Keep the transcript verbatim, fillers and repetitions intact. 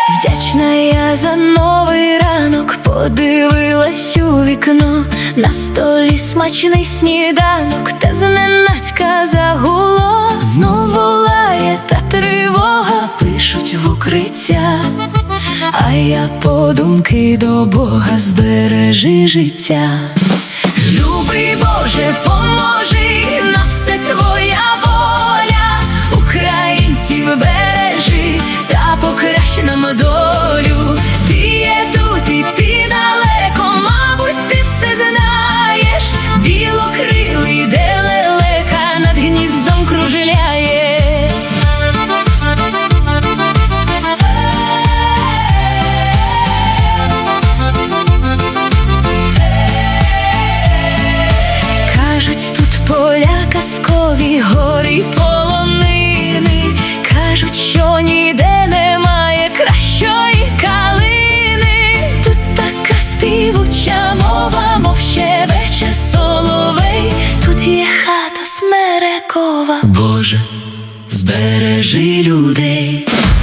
Вдячна я за новий ранок, подивилась у вікно. На столі смачний сніданок, та зненацька загуло. Знову лає та тривога, пишуть в укриття. А я подумки до Бога: збережи життя. Любий Боже, поможи, на все твоя воля. Українців бережи та покращи нам долю. Ти є тут і ти далеко, мабуть, ти все знаєш. Білокрилий де лелека над гніздом кружляє. Кажуть, тут поля казкові, гори полонини. Кажуть, що ніде немає кращої калини. Тут така співуча мова, мов щебече соловей. Тут є хата смерекова. Боже, збережи людей.